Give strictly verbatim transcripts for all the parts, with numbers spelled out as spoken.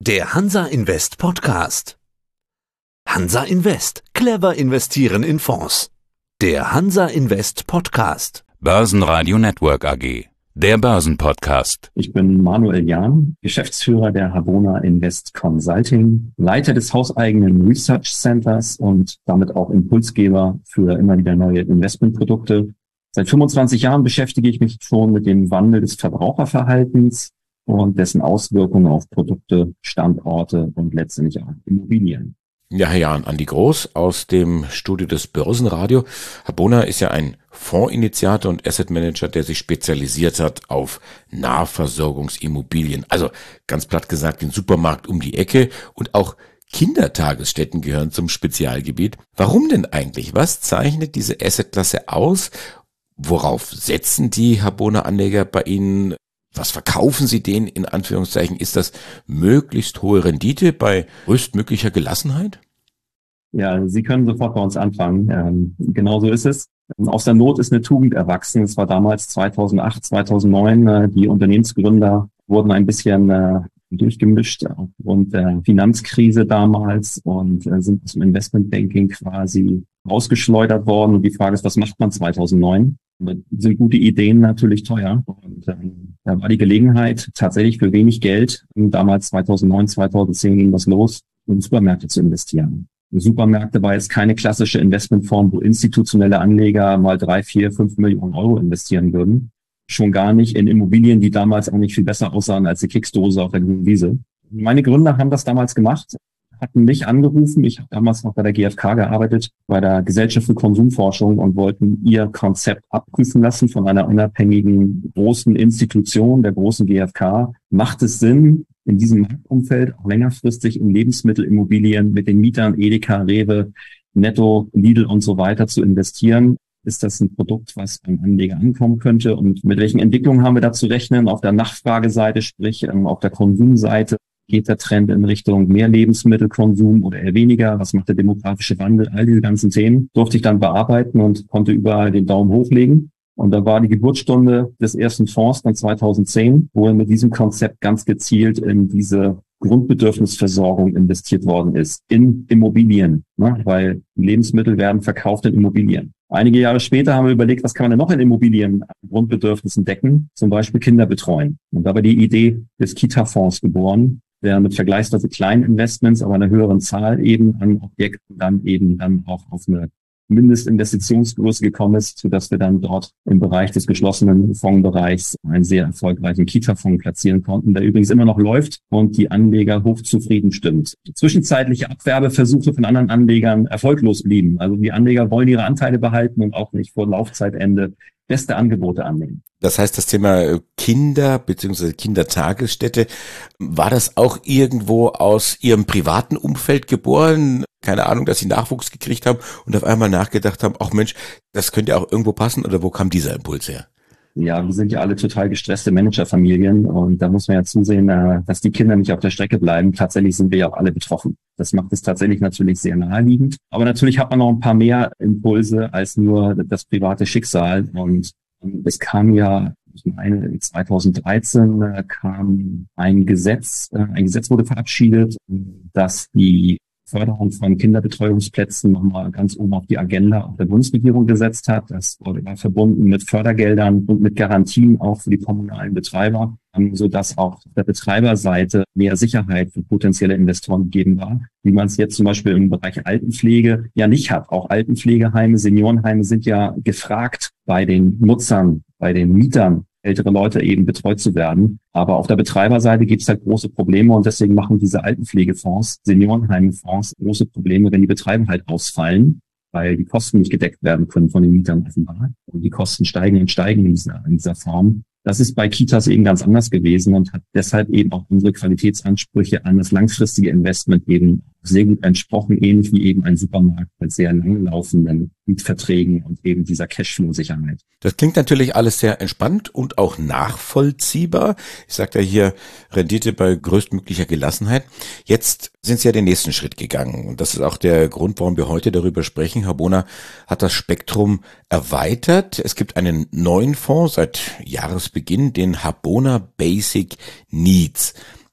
Der Hansa Invest Podcast. Hansa Invest. Clever investieren in Fonds. Der Hansa Invest Podcast. Börsenradio Network A G. Der Börsenpodcast. Ich bin Manuel Jahn, Geschäftsführer der Habona Invest Consulting, Leiter des hauseigenen Research Centers und damit auch Impulsgeber für immer wieder neue Investmentprodukte. Seit fünfundzwanzig Jahren beschäftige ich mich schon mit dem Wandel des Verbraucherverhaltens und dessen Auswirkungen auf Produkte, Standorte und letztendlich auch Immobilien. Ja, Herr Jahn, Andi Groß aus dem Studio des Börsenradio. Habona ist ja ein Fondsinitiator und Asset Manager, der sich spezialisiert hat auf Nahversorgungsimmobilien. Also ganz platt gesagt den Supermarkt um die Ecke, und auch Kindertagesstätten gehören zum Spezialgebiet. Warum denn eigentlich? Was zeichnet diese Assetklasse aus? Worauf setzen die Habona-Anleger bei Ihnen? Was verkaufen Sie denen in Anführungszeichen? Ist das möglichst hohe Rendite bei größtmöglicher Gelassenheit? Ja, Sie können sofort bei uns anfangen. Ähm, genau so ist es. Aus der Not ist eine Tugend erwachsen. Es war damals zweitausendacht, zweitausendneun. Äh, die Unternehmensgründer wurden ein bisschen äh, durchgemischt aufgrund der Finanzkrise damals und äh, sind aus dem Investmentbanking quasi rausgeschleudert worden. Und die Frage ist, was macht man zweitausendneun? Sind gute Ideen natürlich teuer. Und ähm, da war die Gelegenheit, tatsächlich für wenig Geld, damals zweitausendneun, zweitausendzehn ging das los, in Supermärkte zu investieren. Die Supermärkte war jetzt keine klassische Investmentform, wo institutionelle Anleger mal drei, vier, fünf Millionen Euro investieren würden. Schon gar nicht in Immobilien, die damals auch nicht viel besser aussahen als die Keksdose auf der grünen Wiese. Meine Gründer haben das damals gemacht, hatten mich angerufen. Ich habe damals noch bei der G F K gearbeitet, bei der Gesellschaft für Konsumforschung, und wollten ihr Konzept abprüfen lassen von einer unabhängigen großen Institution, der großen G F K. Macht es Sinn, in diesem Marktumfeld auch längerfristig in Lebensmittelimmobilien mit den Mietern Edeka, Rewe, Netto, Lidl und so weiter zu investieren? Ist das ein Produkt, was beim Anleger ankommen könnte? Und mit welchen Entwicklungen haben wir da zu rechnen? Auf der Nachfrageseite, sprich auf der Konsumseite, geht der Trend in Richtung mehr Lebensmittelkonsum oder eher weniger? Was macht der demografische Wandel? All diese ganzen Themen durfte ich dann bearbeiten und konnte überall den Daumen hochlegen. Und da war die Geburtsstunde des ersten Fonds dann zweitausendzehn, wo mit diesem Konzept ganz gezielt in diese Grundbedürfnisversorgung investiert worden ist, in Immobilien, ne? Weil Lebensmittel werden verkauft in Immobilien. Einige Jahre später haben wir überlegt, was kann man denn noch in Immobilien an Grundbedürfnissen decken, zum Beispiel Kinder betreuen. Und da war die Idee des Kita-Fonds geboren, der mit vergleichsweise kleinen Investments, aber einer höheren Zahl eben an Objekten dann eben dann auch auf eine Mindestinvestitionsgröße gekommen ist, sodass wir dann dort im Bereich des geschlossenen Fondsbereichs einen sehr erfolgreichen Kita-Fonds platzieren konnten, der übrigens immer noch läuft und die Anleger hochzufrieden stimmt. Zwischenzeitliche Abwerbeversuche von anderen Anlegern erfolglos blieben. Also die Anleger wollen ihre Anteile behalten und auch nicht vor Laufzeitende beste Angebote annehmen. Das heißt, das Thema Kinder bzw. Kindertagesstätte, war das auch irgendwo aus Ihrem privaten Umfeld geboren? Keine Ahnung, dass Sie Nachwuchs gekriegt haben und auf einmal nachgedacht haben, ach Mensch, das könnte ja auch irgendwo passen, oder wo kam dieser Impuls her? Ja, wir sind ja alle total gestresste Managerfamilien und da muss man ja zusehen, dass die Kinder nicht auf der Strecke bleiben. Tatsächlich sind wir ja auch alle betroffen. Das macht es tatsächlich natürlich sehr naheliegend. Aber natürlich hat man noch ein paar mehr Impulse als nur das private Schicksal. Und es kam ja, ich meine, zweitausenddreizehn kam ein Gesetz, ein Gesetz wurde verabschiedet, dass die Förderung von Kinderbetreuungsplätzen nochmal ganz oben auf die Agenda auch der Bundesregierung gesetzt hat. Das wurde verbunden mit Fördergeldern und mit Garantien auch für die kommunalen Betreiber, sodass auch auf der Betreiberseite mehr Sicherheit für potenzielle Investoren gegeben war, wie man es jetzt zum Beispiel im Bereich Altenpflege ja nicht hat. Auch Altenpflegeheime, Seniorenheime sind ja gefragt bei den Nutzern, bei den Mietern, ältere Leute eben betreut zu werden. Aber auf der Betreiberseite gibt es halt große Probleme und deswegen machen diese Altenpflegefonds, Seniorenheimfonds große Probleme, wenn die Betreiber halt ausfallen, weil die Kosten nicht gedeckt werden können von den Mietern offenbar. Und die Kosten steigen und steigen in dieser, in dieser Form. Das ist bei Kitas eben ganz anders gewesen und hat deshalb eben auch unsere Qualitätsansprüche an das langfristige Investment eben sehr gut entsprochen, ähnlich wie eben ein Supermarkt mit sehr langlaufenden Mietverträgen und eben dieser Cashflow-Sicherheit. Das klingt natürlich alles sehr entspannt und auch nachvollziehbar. Ich sagte ja hier Rendite bei größtmöglicher Gelassenheit. Jetzt sind Sie ja den nächsten Schritt gegangen und das ist auch der Grund, warum wir heute darüber sprechen. Habona hat das Spektrum erweitert. Es gibt einen neuen Fonds seit Jahresbeginn, den Habona Basic Needs.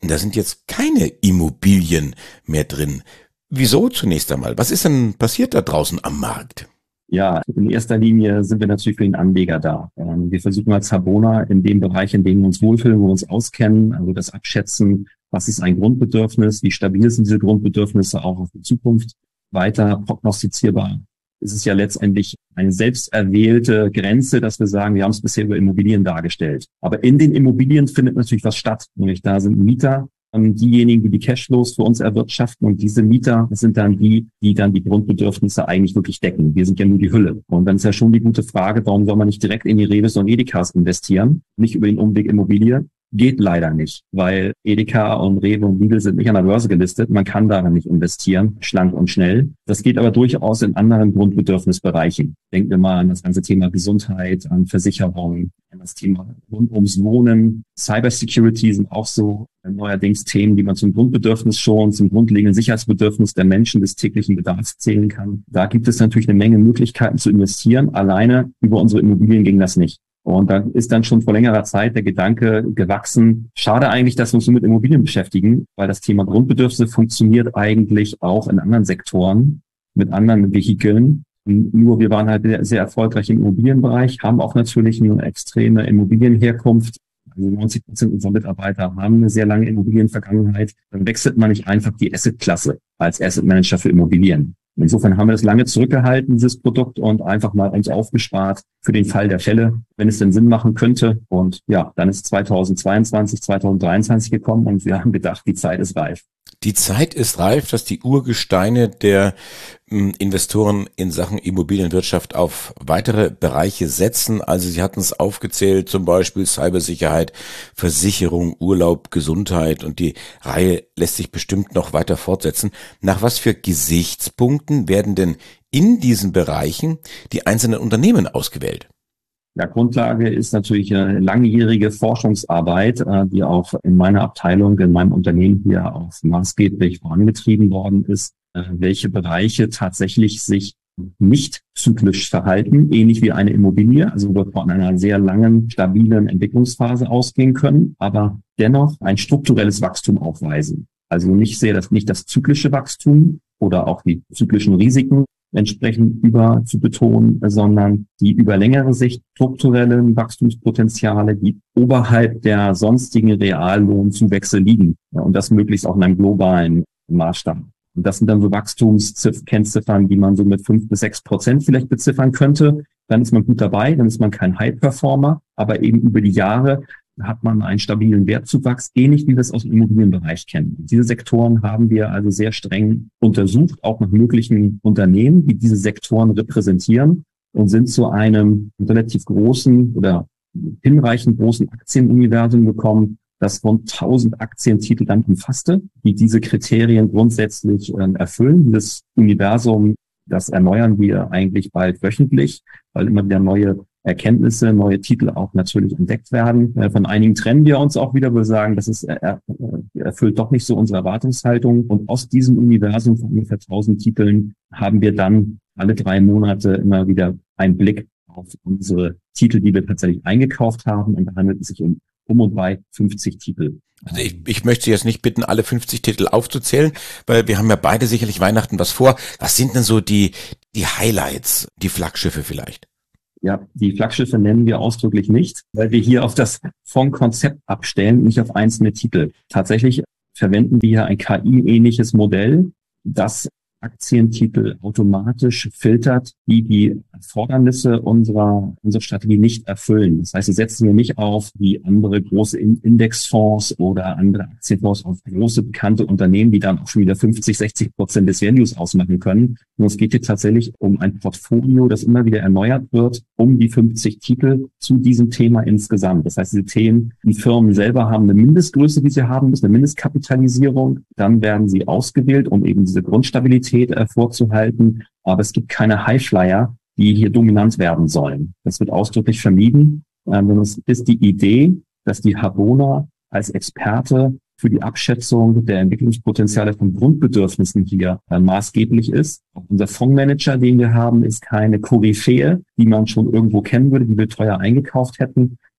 Da sind jetzt keine Immobilien mehr drin. Wieso zunächst einmal? Was ist denn passiert da draußen am Markt? Ja, in erster Linie sind wir natürlich für den Anleger da. Wir versuchen als Habona in dem Bereich, in dem wir uns wohlfühlen, wo wir uns auskennen, also das Abschätzen, was ist ein Grundbedürfnis, wie stabil sind diese Grundbedürfnisse auch auf die Zukunft, weiter prognostizierbar. Es ist ja letztendlich eine selbst erwählte Grenze, dass wir sagen, wir haben es bisher über Immobilien dargestellt. Aber in den Immobilien findet natürlich was statt. Nämlich da sind Mieter, diejenigen, die die Cashflows für uns erwirtschaften, und diese Mieter, das sind dann die, die dann die Grundbedürfnisse eigentlich wirklich decken. Wir sind ja nur die Hülle. Und dann ist ja schon die gute Frage, warum soll man nicht direkt in die Rewe und Edekas investieren, nicht über den Umweg Immobilie? Geht leider nicht, weil Edeka und Rewe und Lidl sind nicht an der Börse gelistet. Man kann darin nicht investieren, schlank und schnell. Das geht aber durchaus in anderen Grundbedürfnisbereichen. Denken wir mal an das ganze Thema Gesundheit, an Versicherungen, an das Thema rund ums Wohnen. Cybersecurity sind auch so neuerdings Themen, die man zum Grundbedürfnis schon, zum grundlegenden Sicherheitsbedürfnis der Menschen des täglichen Bedarfs zählen kann. Da gibt es natürlich eine Menge Möglichkeiten zu investieren. Alleine über unsere Immobilien ging das nicht. Und da ist dann schon vor längerer Zeit der Gedanke gewachsen, schade eigentlich, dass wir uns nur mit Immobilien beschäftigen, weil das Thema Grundbedürfnisse funktioniert eigentlich auch in anderen Sektoren, mit anderen Vehikeln. Nur wir waren halt sehr erfolgreich im Immobilienbereich, haben auch natürlich eine extreme Immobilienherkunft. Also neunzig Prozent unserer Mitarbeiter haben eine sehr lange Immobilienvergangenheit. Dann wechselt man nicht einfach die Assetklasse als Asset Manager für Immobilien. Insofern haben wir das lange zurückgehalten, dieses Produkt, und einfach mal eigentlich aufgespart für den Fall der Fälle, wenn es denn Sinn machen könnte. Und ja, dann ist zweitausendzweiundzwanzig, zweitausenddreiundzwanzig gekommen und wir haben gedacht, die Zeit ist reif. Die Zeit ist reif, dass die Urgesteine der m, Investoren in Sachen Immobilienwirtschaft auf weitere Bereiche setzen. Also Sie hatten es aufgezählt, zum Beispiel Cybersicherheit, Versicherung, Urlaub, Gesundheit, und die Reihe lässt sich bestimmt noch weiter fortsetzen. Nach was für Gesichtspunkten werden denn in diesen Bereichen die einzelnen Unternehmen ausgewählt? Ja, Grundlage ist natürlich eine langjährige Forschungsarbeit, die auch in meiner Abteilung, in meinem Unternehmen hier auch maßgeblich vorangetrieben worden ist, welche Bereiche tatsächlich sich nicht zyklisch verhalten, ähnlich wie eine Immobilie, also wir von einer sehr langen, stabilen Entwicklungsphase ausgehen können, aber dennoch ein strukturelles Wachstum aufweisen. Also nicht sehr das, nicht das zyklische Wachstum oder auch die zyklischen Risiken entsprechend über zu betonen, sondern die über längere Sicht strukturellen Wachstumspotenziale, die oberhalb der sonstigen Reallohnzuwächse liegen. Ja, und das möglichst auch in einem globalen Maßstab. Und das sind dann so Wachstumskennziffern, die man so mit fünf bis sechs Prozent vielleicht beziffern könnte. Dann ist man gut dabei, dann ist man kein High-Performer, aber eben über die Jahre hat man einen stabilen Wertzuwachs, ähnlich wie wir es aus dem Immobilienbereich kennen. Diese Sektoren haben wir also sehr streng untersucht, auch nach möglichen Unternehmen, die diese Sektoren repräsentieren, und sind zu einem relativ großen oder hinreichend großen Aktienuniversum gekommen, das rund tausend Aktientitel dann umfasste, die diese Kriterien grundsätzlich äh, erfüllen. Dieses Universum, das erneuern wir eigentlich bald wöchentlich, weil immer wieder neue Erkenntnisse, neue Titel auch natürlich entdeckt werden. Von einigen trennen wir uns auch wieder, wir sagen, das ist, er, erfüllt doch nicht so unsere Erwartungshaltung. Und aus diesem Universum von ungefähr tausend Titeln haben wir dann alle drei Monate immer wieder einen Blick auf unsere Titel, die wir tatsächlich eingekauft haben. Und da handelt es sich um um und bei fünfzig Titel. Also ich, ich möchte Sie jetzt nicht bitten, alle fünfzig Titel aufzuzählen, weil wir haben ja beide sicherlich Weihnachten was vor. Was sind denn so die, die Highlights, die Flaggschiffe vielleicht? Ja, die Flaggschiffe nennen wir ausdrücklich nicht, weil wir hier auf das Fondskonzept abstellen, nicht auf einzelne Titel. Tatsächlich verwenden wir hier ein K I-ähnliches Modell, das Aktientitel automatisch filtert, die die Erfordernisse unserer, unserer Strategie nicht erfüllen. Das heißt, wir setzen hier nicht auf wie andere große Indexfonds oder andere Aktienfonds auf große bekannte Unternehmen, die dann auch schon wieder fünfzig, sechzig Prozent des Values ausmachen können. Und es geht hier tatsächlich um ein Portfolio, das immer wieder erneuert wird, um die fünfzig Titel zu diesem Thema insgesamt. Das heißt, diese Themen, die Firmen selber haben eine Mindestgröße, die sie haben müssen, eine Mindestkapitalisierung. Dann werden sie ausgewählt, um eben diese Grundstabilität vorzuhalten, aber es gibt keine Highflyer, die hier dominant werden sollen. Das wird ausdrücklich vermieden. Ähm, es ist die Idee, dass die Habona als Experte für die Abschätzung der Entwicklungspotenziale von Grundbedürfnissen hier äh, maßgeblich ist. Auch unser Fondsmanager, den wir haben, ist keine Koryphäe, die man schon irgendwo kennen würde, die wir teuer eingekauft hätten,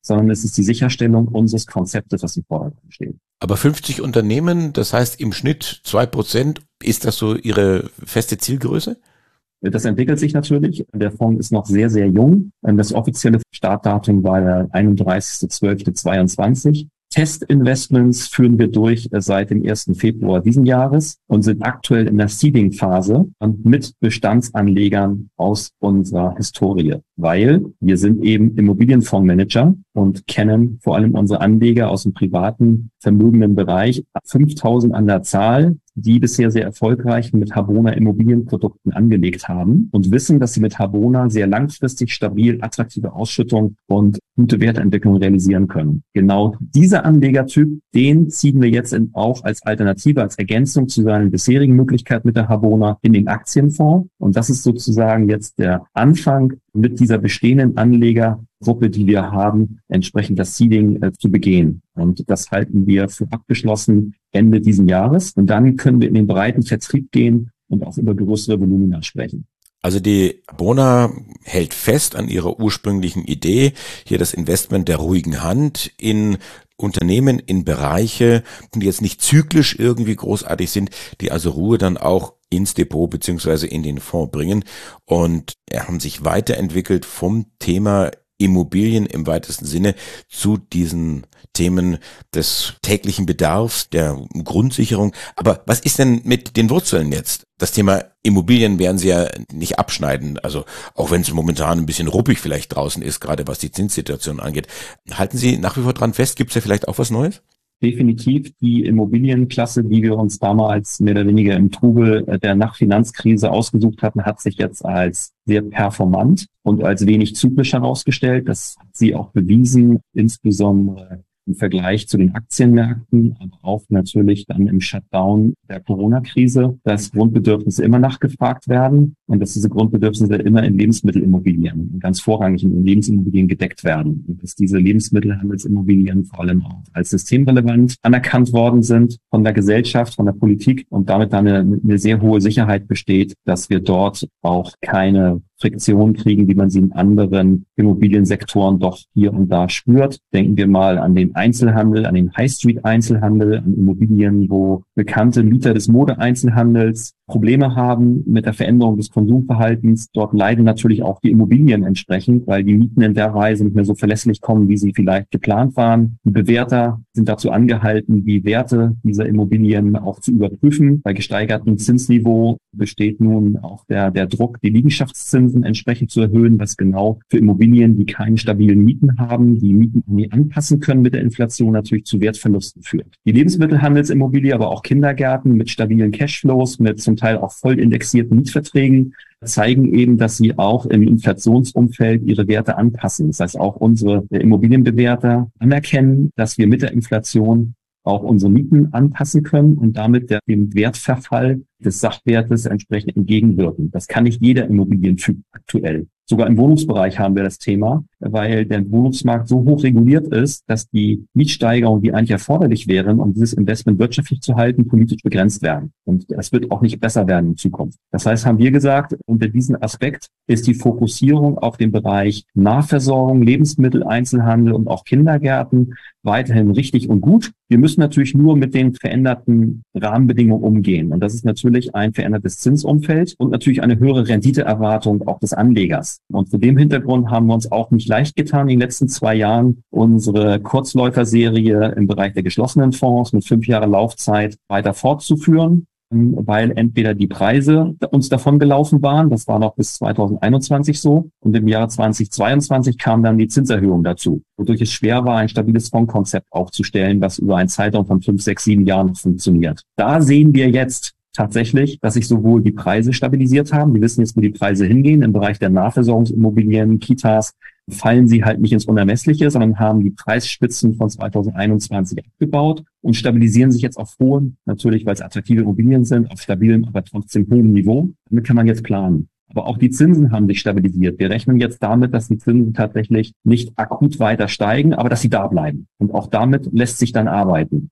sondern es ist die Sicherstellung unseres Konzeptes, was im Vordergrund steht. Aber fünfzig Unternehmen, das heißt im Schnitt zwei Prozent, ist das so Ihre feste Zielgröße? Das entwickelt sich natürlich. Der Fonds ist noch sehr, sehr jung. Das offizielle Startdatum war der einunddreißigster zwölfter zweiundzwanzig. Testinvestments führen wir durch seit dem ersten Februar diesen Jahres und sind aktuell in der Seeding-Phase mit Bestandsanlegern aus unserer Historie, weil wir sind eben Immobilienfondsmanager und kennen vor allem unsere Anleger aus dem privaten, vermögenden Bereich, fünftausend an der Zahl, die bisher sehr erfolgreich mit Habona Immobilienprodukten angelegt haben und wissen, dass sie mit Habona sehr langfristig stabil attraktive Ausschüttung und gute Wertentwicklung realisieren können. Genau dieser Anlegertyp, den ziehen wir jetzt in, auch als Alternative, als Ergänzung zu seinen bisherigen Möglichkeiten mit der Habona in den Aktienfonds. Und das ist sozusagen jetzt der Anfang mit dieser bestehenden Anlegergruppe, die wir haben, entsprechend das Seeding äh, zu begehen. Und das halten wir für abgeschlossen Ende diesen Jahres. Und dann können wir in den breiten Vertrieb gehen und auch über größere Volumina sprechen. Also die Habona hält fest an ihrer ursprünglichen Idee, hier das Investment der ruhigen Hand in Unternehmen, in Bereiche, die jetzt nicht zyklisch irgendwie großartig sind, die also Ruhe dann auch ins Depot beziehungsweise in den Fonds bringen und haben sich weiterentwickelt vom Thema Immobilien im weitesten Sinne zu diesen Themen des täglichen Bedarfs, der Grundsicherung. Aber was ist denn mit den Wurzeln jetzt? Das Thema Immobilien werden Sie ja nicht abschneiden, also auch wenn es momentan ein bisschen ruppig vielleicht draußen ist, gerade was die Zinssituation angeht. Halten Sie nach wie vor dran fest? Gibt es ja vielleicht auch was Neues? Definitiv die Immobilienklasse, die wir uns damals mehr oder weniger im Trubel der Nachfinanzkrise ausgesucht hatten, hat sich jetzt als sehr performant und als wenig zyklisch herausgestellt. Das hat sie auch bewiesen, insbesondere im Vergleich zu den Aktienmärkten, aber auch natürlich dann im Shutdown der Corona-Krise, dass Grundbedürfnisse immer nachgefragt werden und dass diese Grundbedürfnisse immer in Lebensmittelimmobilien und ganz vorrangig in Lebensimmobilien gedeckt werden und dass diese Lebensmittelhandelsimmobilien vor allem auch als systemrelevant anerkannt worden sind von der Gesellschaft, von der Politik und damit dann eine, eine sehr hohe Sicherheit besteht, dass wir dort auch keine Friktion kriegen, wie man sie in anderen Immobiliensektoren doch hier und da spürt. Denken wir mal an den Einzelhandel, an den High-Street-Einzelhandel, an Immobilien, wo bekannte Mieter des Mode-Einzelhandels Probleme haben mit der Veränderung des Konsumverhaltens. Dort leiden natürlich auch die Immobilien entsprechend, weil die Mieten in der Weise nicht mehr so verlässlich kommen, wie sie vielleicht geplant waren. Die Bewerter sind dazu angehalten, die Werte dieser Immobilien auch zu überprüfen. Bei gesteigertem Zinsniveau besteht nun auch der, der Druck, die Liegenschaftszinsen entsprechend zu erhöhen, was genau für Immobilien, die keine stabilen Mieten haben, die Mieten nie anpassen können mit der Inflation, natürlich zu Wertverlusten führt. Die Lebensmittelhandelsimmobilie, aber auch Kindergärten mit stabilen Cashflows, mit zum Teil auch voll indexierten Mietverträgen, zeigen eben, dass sie auch im Inflationsumfeld ihre Werte anpassen. Das heißt, auch unsere Immobilienbewerter anerkennen, dass wir mit der Inflation auch unsere Mieten anpassen können und damit der, dem Wertverfall des Sachwertes entsprechend entgegenwirken. Das kann nicht jeder Immobilientyp aktuell. Sogar im Wohnungsbereich haben wir das Thema, weil der Wohnungsmarkt so hoch reguliert ist, dass die Mietsteigerungen, die eigentlich erforderlich wären, um dieses Investment wirtschaftlich zu halten, politisch begrenzt werden. Und das wird auch nicht besser werden in Zukunft. Das heißt, haben wir gesagt, unter diesem Aspekt ist die Fokussierung auf den Bereich Nahversorgung, Lebensmittel, Einzelhandel und auch Kindergärten weiterhin richtig und gut. Wir müssen natürlich nur mit den veränderten Rahmenbedingungen umgehen. Und das ist natürlich ein verändertes Zinsumfeld und natürlich eine höhere Renditeerwartung auch des Anlegers. Und vor dem Hintergrund haben wir uns auch nicht leicht getan, in den letzten zwei Jahren unsere Kurzläuferserie im Bereich der geschlossenen Fonds mit fünf Jahre Laufzeit weiter fortzuführen, weil entweder die Preise uns davon gelaufen waren, das war noch bis zweitausendeinundzwanzig so, und im Jahr zweitausendzweiundzwanzig kam dann die Zinserhöhung dazu, wodurch es schwer war, ein stabiles Fondskonzept aufzustellen, was über einen Zeitraum von fünf, sechs, sieben Jahren funktioniert. Da sehen wir jetzt tatsächlich, dass sich sowohl die Preise stabilisiert haben, wir wissen jetzt, wo die Preise hingehen, im Bereich der Nahversorgungsimmobilien, Kitas, fallen sie halt nicht ins Unermessliche, sondern haben die Preisspitzen von zweitausendeinundzwanzig abgebaut und stabilisieren sich jetzt auf hohem, natürlich weil es attraktive Immobilien sind, auf stabilem, aber trotzdem hohem Niveau. Damit kann man jetzt planen. Aber auch die Zinsen haben sich stabilisiert. Wir rechnen jetzt damit, dass die Zinsen tatsächlich nicht akut weiter steigen, aber dass sie da bleiben. Und auch damit lässt sich dann arbeiten.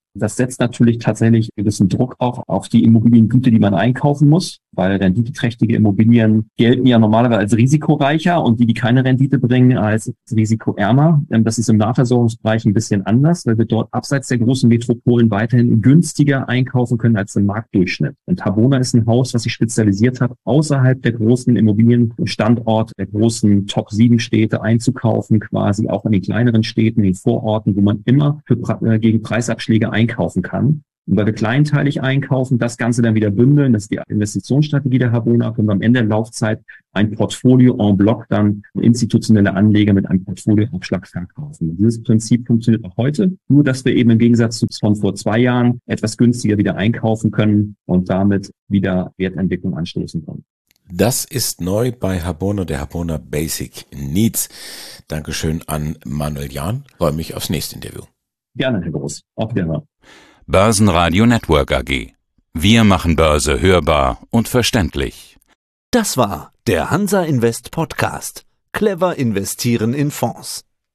Das setzt natürlich tatsächlich einen gewissen Druck auch auf die Immobiliengüter, die man einkaufen muss, weil renditeträchtige Immobilien gelten ja normalerweise als risikoreicher und die, die keine Rendite bringen, als risikoärmer. Das ist im Nahversorgungsbereich ein bisschen anders, weil wir dort abseits der großen Metropolen weiterhin günstiger einkaufen können als im Marktdurchschnitt. Und Habona ist ein Haus, was sich spezialisiert hat, außerhalb der großen Immobilienstandorte, der großen Top sieben Städte einzukaufen, quasi auch in den kleineren Städten, in den Vororten, wo man immer für, gegen Preisabschläge einkaufen kann. Und weil wir kleinteilig einkaufen, das Ganze dann wieder bündeln, das ist die Investitionsstrategie der Habona, können wir am Ende der Laufzeit ein Portfolio en bloc dann institutionelle Anleger mit einem Portfolioabschlag verkaufen. Dieses Prinzip funktioniert auch heute, nur dass wir eben im Gegensatz zu von vor zwei Jahren etwas günstiger wieder einkaufen können und damit wieder Wertentwicklung anstoßen können. Das ist neu bei Habona, der Habona Basic Needs. Dankeschön an Manuel Jahn. Freue mich aufs nächste Interview. Gerne, Herr Groß. Auf Wiedersehen. Börsenradio Network A G. Wir machen Börse hörbar und verständlich. Das war der Hansa Invest Podcast. Clever investieren in Fonds.